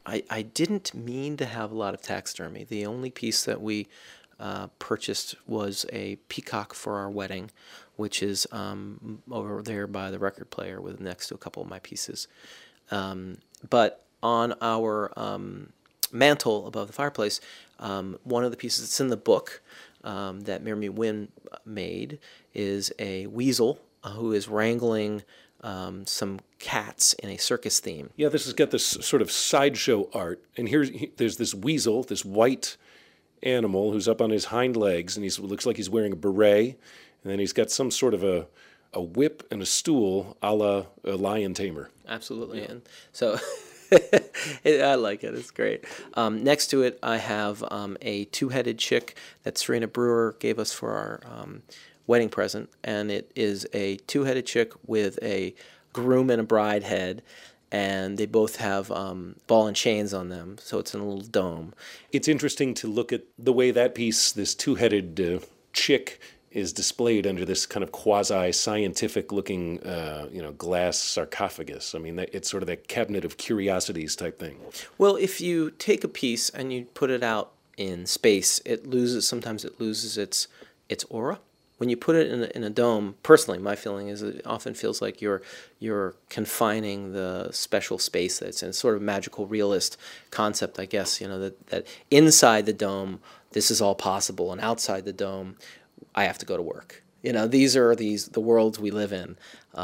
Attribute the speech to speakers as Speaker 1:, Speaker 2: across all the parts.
Speaker 1: I didn't mean to have a lot of taxidermy. The only piece that we purchased was a peacock for our wedding, which is over there by the record player with next to a couple of my pieces. But on our mantle above the fireplace, one of the pieces that's in the book that Miramy Wynn made is a weasel who is wrangling some cats in a circus theme.
Speaker 2: Yeah, this has got this sort of sideshow art. And there's this weasel, this white animal who's up on his hind legs, and he looks like he's wearing a beret. And then he's got some sort of a whip and a stool a la a lion tamer.
Speaker 1: Absolutely. Yeah. And so I like it. It's great. Next to it, I have a two-headed chick that Serena Brewer gave us for our wedding present. And it is a two-headed chick with a groom and a bride head. And they both have ball and chains on them, so it's in a little dome.
Speaker 2: It's interesting to look at the way that piece, this two-headed chick, is displayed under this kind of quasi-scientific-looking, glass sarcophagus. I mean, it's sort of that cabinet of curiosities type thing.
Speaker 1: Well, if you take a piece and you put it out in space, sometimes it loses its aura. When you put it in a dome, personally, my feeling is it often feels like you're confining the special space that's in. It's sort of magical realist concept, I guess. That inside the dome, this is all possible, and outside the dome, I have to go to work. These are the worlds we live in,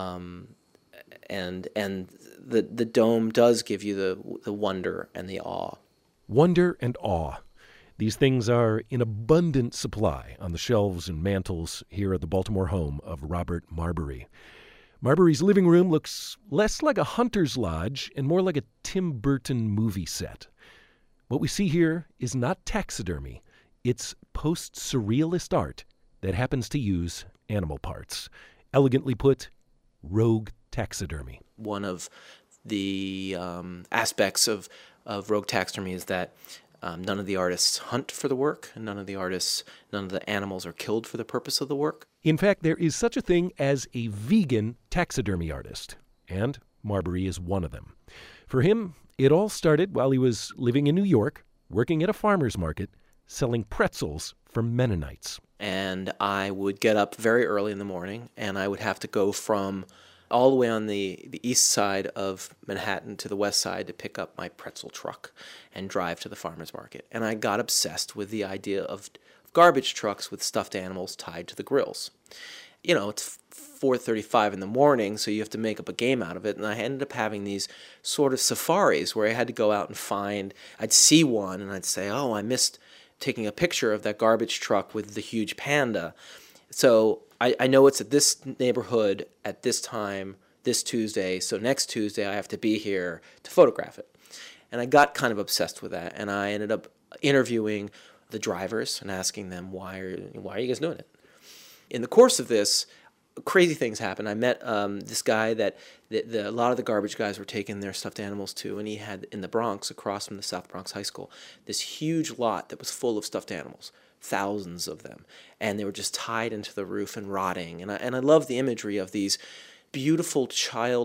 Speaker 1: and the dome does give you the wonder and the awe.
Speaker 3: Wonder and awe. These things are in abundant supply on the shelves and mantels here at the Baltimore home of Robert Marbury. Marbury's living room looks less like a hunter's lodge and more like a Tim Burton movie set. What we see here is not taxidermy. It's post-surrealist art that happens to use animal parts. Elegantly put, rogue taxidermy.
Speaker 1: One of the aspects of rogue taxidermy is that none of the artists hunt for the work, and none of the animals are killed for the purpose of the work.
Speaker 3: In fact, there is such a thing as a vegan taxidermy artist, and Marbury is one of them. For him, it all started while he was living in New York, working at a farmer's market, selling pretzels for Mennonites.
Speaker 1: And I would get up very early in the morning, and I would have to go from all the way on the east side of Manhattan to the west side to pick up my pretzel truck and drive to the farmer's market. And I got obsessed with the idea of garbage trucks with stuffed animals tied to the grills. It's 4:35 in the morning, so you have to make up a game out of it. And I ended up having these sort of safaris where I had to go out and I'd see one and I'd say, oh, I missed taking a picture of that garbage truck with the huge panda. So I know it's at this neighborhood at this time, this Tuesday, so next Tuesday I have to be here to photograph it. And I got kind of obsessed with that, and I ended up interviewing the drivers and asking them, why are you guys doing it? In the course of this, crazy things happened. I met this guy that a lot of the garbage guys were taking their stuffed animals to, and he had in the Bronx, across from the South Bronx High School, this huge lot that was full of stuffed animals. Thousands of them, and they were just tied into the roof and rotting. And I love the imagery of these beautiful child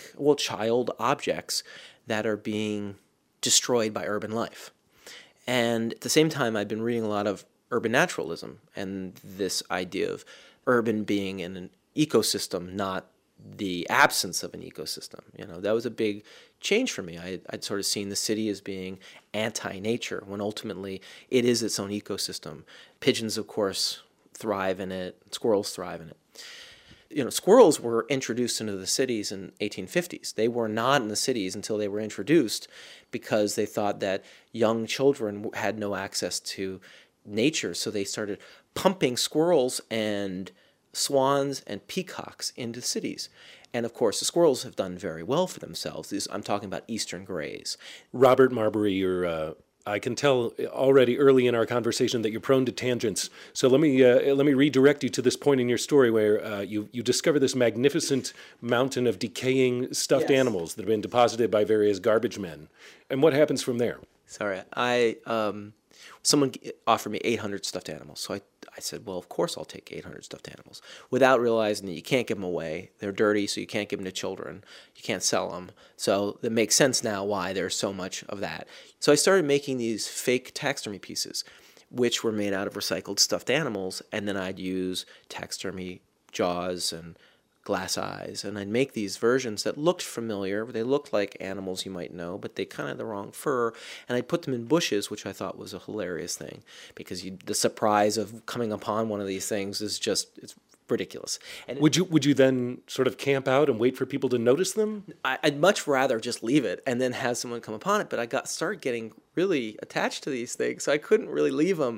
Speaker 1: objects that are being destroyed by urban life. And at the same time, I've been reading a lot of urban naturalism and this idea of urban being in an ecosystem, not the absence of an ecosystem. That was a big change for me. I'd sort of seen the city as being anti-nature when ultimately it is its own ecosystem. Pigeons, of course, thrive in it. Squirrels thrive in it. Squirrels were introduced into the cities in 1850s. They were not in the cities until they were introduced because they thought that young children had no access to nature. So they started pumping squirrels and swans and peacocks into cities. And of course, the squirrels have done very well for themselves. I'm talking about eastern grays.
Speaker 2: Robert Marbury, I can tell already early in our conversation that you're prone to tangents. So let me redirect you to this point in your story where you discover this magnificent mountain of decaying stuffed animals that have been deposited by various garbage men. And what happens from there?
Speaker 1: Sorry, I Someone offered me 800 stuffed animals. So I said, well, of course I'll take 800 stuffed animals, without realizing that you can't give them away. They're dirty, so you can't give them to children. You can't sell them. So it makes sense now why there's so much of that. So I started making these fake taxidermy pieces, which were made out of recycled stuffed animals, and then I'd use taxidermy jaws and glass eyes, and I'd make these versions that looked familiar. They looked like animals you might know, but they kind of had the wrong fur, and I'd put them in bushes, which I thought was a hilarious thing, because the surprise of coming upon one of these things is just, it's ridiculous. And
Speaker 2: Would you then sort of camp out and wait for people to notice them?
Speaker 1: I'd much rather just leave it and then have someone come upon it, but I started getting really attached to these things, so I couldn't really leave them.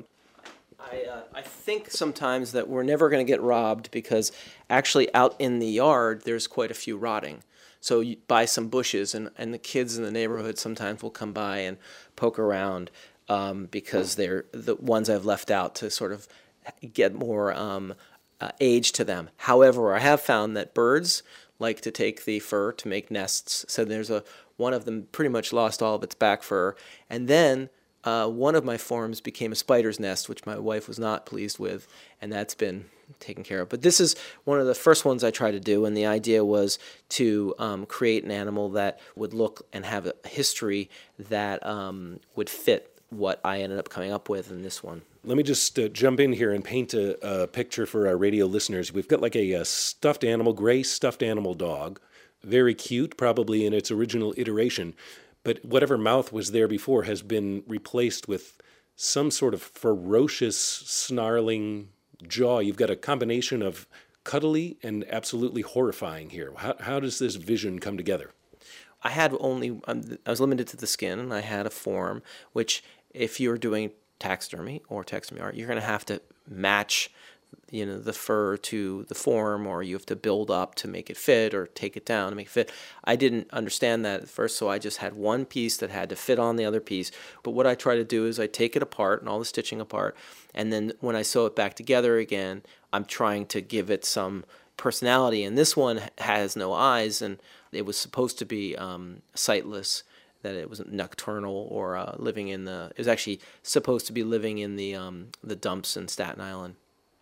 Speaker 1: I think sometimes that we're never going to get robbed, because actually out in the yard there's quite a few rotting. So you buy some bushes, and the kids in the neighborhood sometimes will come by and poke around, because they're the ones I've left out to sort of get more age to them. However, I have found that birds like to take the fur to make nests. So there's one of them pretty much lost all of its back fur, and then one of my forms became a spider's nest, which my wife was not pleased with, and that's been taken care of. But this is one of the first ones I tried to do, and the idea was to create an animal that would look and have a history that would fit what I ended up coming up with in this one.
Speaker 2: Let me just jump in here and paint a picture for our radio listeners. We've got like a stuffed animal, gray stuffed animal dog, very cute, probably in its original iteration. But whatever mouth was there before has been replaced with some sort of ferocious, snarling jaw. You've got a combination of cuddly and absolutely horrifying here. How does this vision come together?
Speaker 1: I had only, I was limited to the skin, and I had a form, which if you're doing taxidermy or taxidermy art, you're going to have to match the fur to the form, or you have to build up to make it fit or take it down to make it fit. I didn't understand that at first, so I just had one piece that had to fit on the other piece. But what I try to do is I take it apart and all the stitching apart, and then when I sew it back together again, I'm trying to give it some personality. And this one has no eyes, and it was supposed to be sightless, that it was nocturnal or living in the. It was actually supposed to be living in the dumps in Staten Island.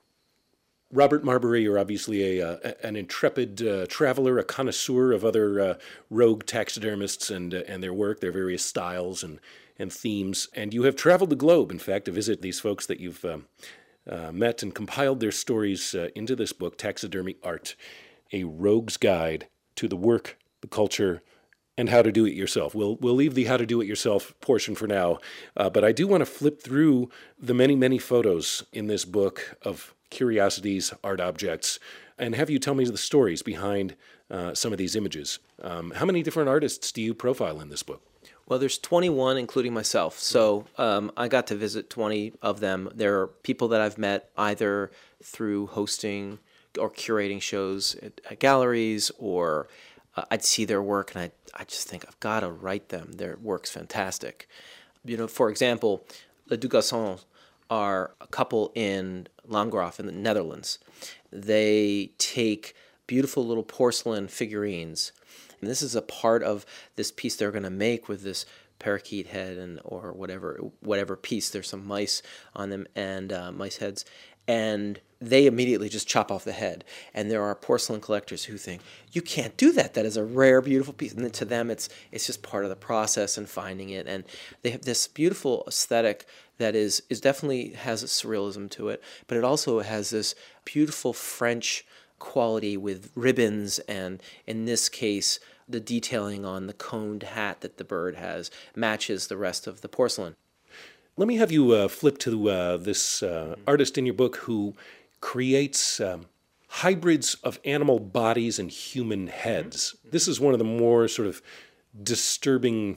Speaker 2: Robert Marbury, you're obviously an intrepid traveler, a connoisseur of other rogue taxidermists and their work, their various styles and themes. And you have traveled the globe, in fact, to visit these folks that you've met and compiled their stories into this book, Taxidermy Art, A Rogue's Guide to the Work, the Culture, and How to Do It Yourself. We'll leave the How to Do It Yourself portion for now, but I do want to flip through the many, many photos in this book of curiosities, art objects, and have you tell me the stories behind some of these images. How many different artists do you profile in this book?
Speaker 1: Well, there's 21, including myself. So I got to visit 20 of them. There are people that I've met either through hosting or curating shows at galleries, or I'd see their work and I just think, I've got to write them. Their work's fantastic. For example, Les Dugassons are a couple in Landgraf in the Netherlands. They take beautiful little porcelain figurines, and this is a part of this piece they're going to make with this parakeet head or whatever piece. There's some mice on them and mice heads, and they immediately just chop off the head. And there are porcelain collectors who think, you can't do that. That is a rare, beautiful piece. And to them, it's just part of the process and finding it. And they have this beautiful aesthetic that is definitely has a surrealism to it, but it also has this beautiful French quality with ribbons, and in this case, the detailing on the coned hat that the bird has matches the rest of the porcelain.
Speaker 2: Let me have you flip to this artist in your book who creates hybrids of animal bodies and human heads. This is one of the more sort of disturbing,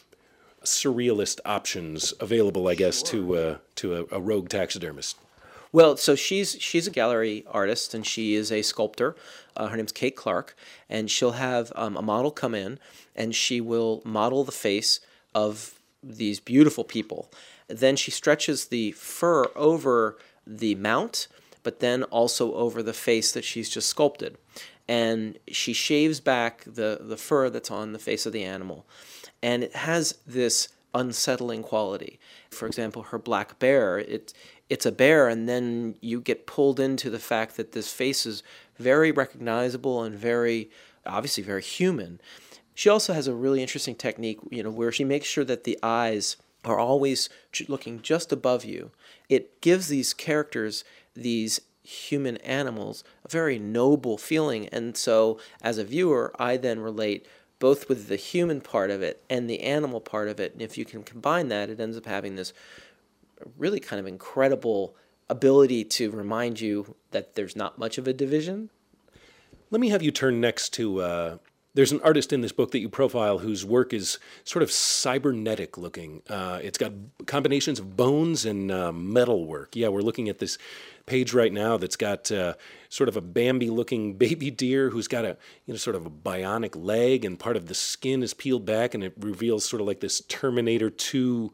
Speaker 2: surrealist options available, I guess, to a rogue taxidermist.
Speaker 1: Well, so she's a gallery artist, and she is a sculptor. Her name's Kate Clark, and she'll have a model come in, and she will model the face of these beautiful people. Then she stretches the fur over the mount, but then also over the face that she's just sculpted. And she shaves back the fur that's on the face of the animal. And it has this unsettling quality. For example, her black bear, it's a bear, and then you get pulled into the fact that this face is very recognizable and very, obviously very human. She also has a really interesting technique, where she makes sure that the eyes are always looking just above you. It gives these characters, these human animals, a very noble feeling. And so as a viewer, I then relate both with the human part of it and the animal part of it. And if you can combine that, it ends up having this really kind of incredible ability to remind you that there's not much of a division.
Speaker 2: Let me have you turn next to, there's an artist in this book that you profile whose work is sort of cybernetic looking. It's got combinations of bones and metal work. Yeah, we're looking at this page right now that's got sort of a Bambi-looking baby deer who's got a sort of a bionic leg, and part of the skin is peeled back, and it reveals sort of like this Terminator 2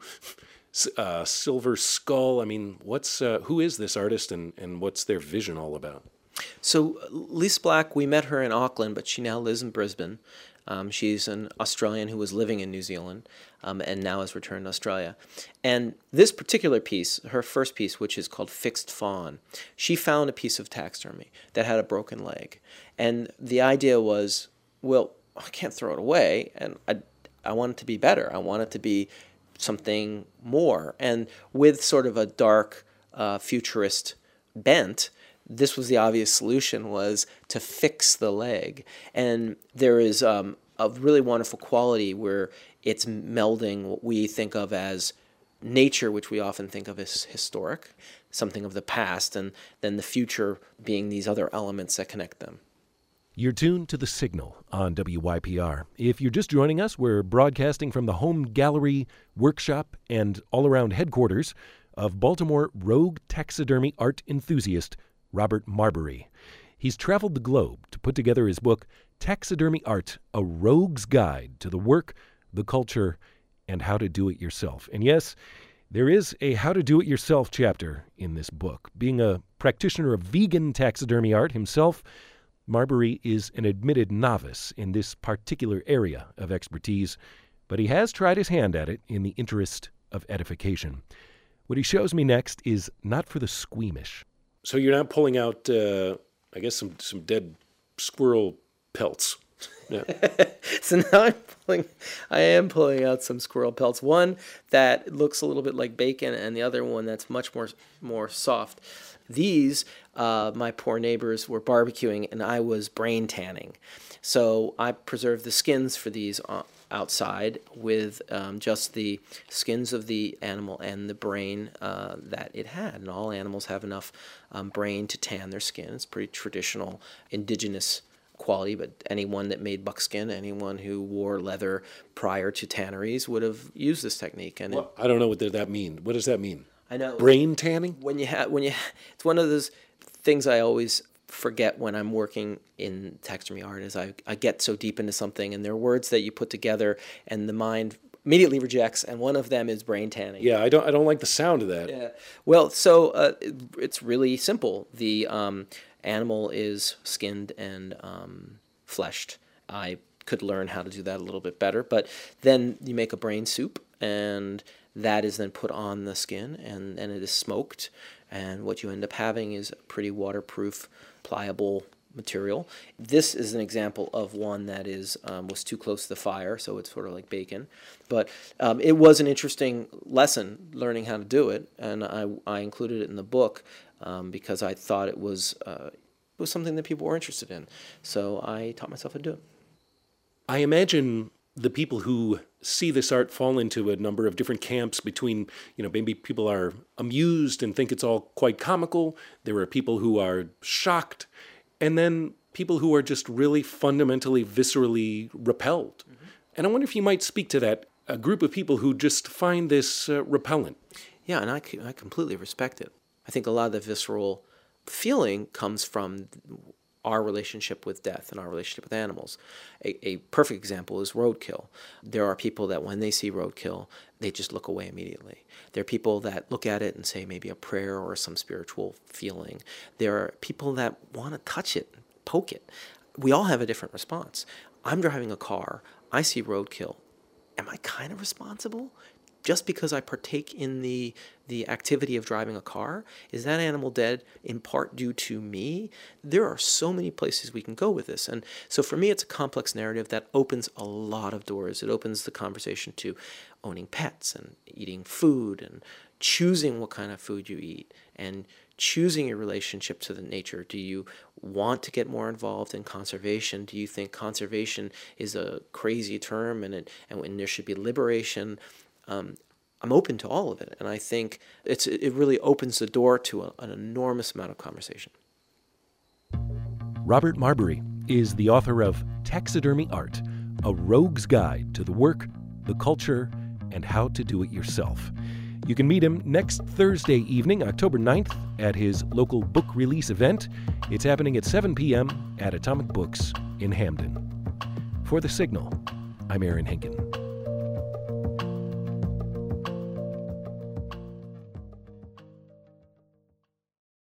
Speaker 2: silver skull. I mean, who is this artist, and what's their vision all about?
Speaker 1: So Lisa Black, we met her in Auckland, but she now lives in Brisbane. She's an Australian who was living in New Zealand and now has returned to Australia. And this particular piece, her first piece, which is called Fixed Fawn, she found a piece of taxidermy that had a broken leg. And the idea was, well, I can't throw it away, and I want it to be better. I want it to be something more. And with sort of a dark futurist bent, this was the obvious solution, was to fix the leg. And there is a really wonderful quality where it's melding what we think of as nature, which we often think of as historic, something of the past, and then the future being these other elements that connect them.
Speaker 3: You're tuned to The Signal on WYPR. If you're just joining us, we're broadcasting from the home gallery, workshop, and all-around headquarters of Baltimore rogue taxidermy art enthusiast Robert Marbury. He's traveled the globe to put together his book, Taxidermy Art, A Rogue's Guide to the Work, the Culture, and How to Do It Yourself. And yes, there is a How to Do It Yourself chapter in this book. Being a practitioner of vegan taxidermy art himself, Marbury is an admitted novice in this particular area of expertise, but he has tried his hand at it in the interest of edification. What he shows me next is not for the squeamish.
Speaker 2: So you're not pulling out, I guess, some dead squirrel pelts. Yeah.
Speaker 1: So now I am pulling out some squirrel pelts. One that looks a little bit like bacon, and the other one that's much more soft. These, my poor neighbors were barbecuing, and I was brain tanning. So I preserved the skins for these outside with just the skins of the animal and the brain that it had. And all animals have enough brain to tan their skin. It's pretty traditional, indigenous quality, but anyone that made buckskin, anyone who wore leather prior to tanneries would have used this technique. And
Speaker 2: well, I don't know what that mean. What does that mean?
Speaker 1: I know.
Speaker 2: Brain tanning?
Speaker 1: It's one of those things I always forget when I'm working in taxidermy art, is I get so deep into something, and there are words that you put together and the mind immediately rejects, and one of them is brain tanning.
Speaker 2: Yeah, I don't like the sound of that.
Speaker 1: Yeah. Well, so it's really simple. The animal is skinned and fleshed. I could learn how to do that a little bit better, but then you make a brain soup, and that is then put on the skin, and it is smoked, and what you end up having is a pretty waterproof, pliable material. This is an example of one that was too close to the fire, so it's sort of like bacon. But it was an interesting lesson learning how to do it, and I included it in the book because I thought it was something that people were interested in. So I taught myself how to do it.
Speaker 2: I imagine the people who see this art fall into a number of different camps between, maybe people are amused and think it's all quite comical. There are people who are shocked, and then people who are just really fundamentally, viscerally repelled. Mm-hmm. And I wonder if you might speak to that, a group of people who just find this repellent.
Speaker 1: Yeah, and I completely respect it. I think a lot of the visceral feeling comes from our relationship with death and our relationship with animals. A perfect example is roadkill. There are people that when they see roadkill, they just look away immediately. There are people that look at it and say maybe a prayer or some spiritual feeling. There are people that want to touch it, poke it. We all have a different response. I'm driving a car. I see roadkill. Am I kind of responsible? just because I partake in the activity of driving a car, is that animal dead in part due to me? There are so many places we can go with this. And so for me, it's a complex narrative that opens a lot of doors. It opens the conversation to owning pets and eating food and choosing what kind of food you eat and choosing your relationship to the nature. Do you want to get more involved in conservation? Do you think conservation is a crazy term and there should be liberation? I'm open to all of it, and I think it really opens the door to an enormous amount of conversation.
Speaker 3: Robert Marbury is the author of Taxidermy Art, A Rogue's Guide to the Work, the Culture, and How to Do It Yourself. You can meet him next Thursday evening, October 9th, at his local book release event. It's happening at 7 p.m. at Atomic Books in Hamden. For The Signal, I'm Aaron Henkin.